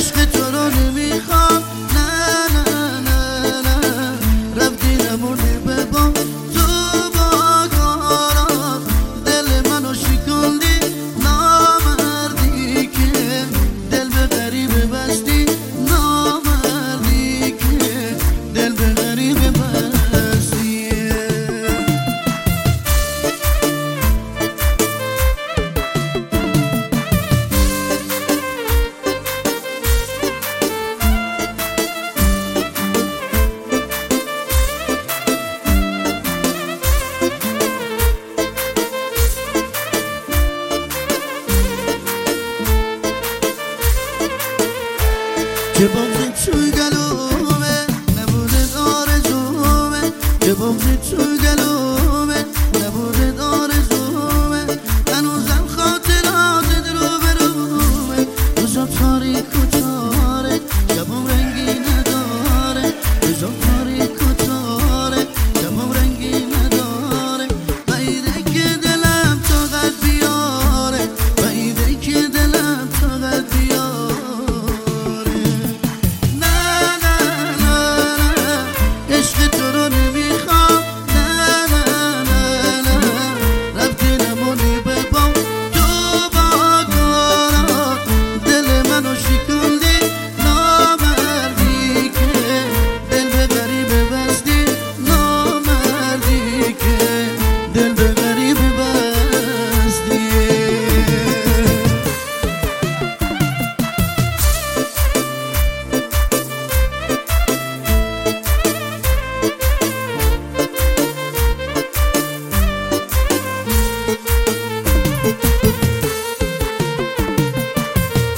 عشق تو رو نمیخوام، نه نه نه نه. رفتی نمونی به بام تو با کارات، دل منو شکندی نامردی که دل به غریبه بستی، نامردی که دل به غریبه بستی. که بغض توی گلومه نبوده آرزومه، که بغض توی گلومه نبوده آرزومه. هنوزم خاطرات رو به رومه، روزا تاریک و